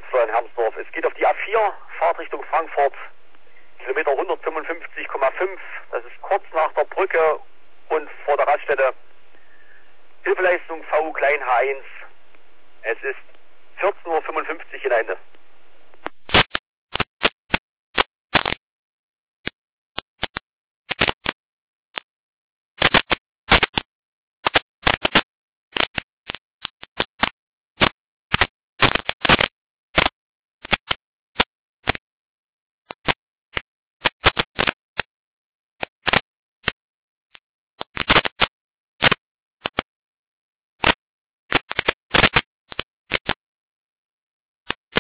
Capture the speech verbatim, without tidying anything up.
Wetzlar in Hermsdorf. Es geht auf die A vier, Fahrt Richtung Frankfurt, Kilometer hundertfünfundfünfzig Komma fünf. Das ist kurz nach der Brücke und vor der Raststätte. Hilfeleistung V klein H eins. Es ist vierzehn Uhr fünfundfünfzig in Ende.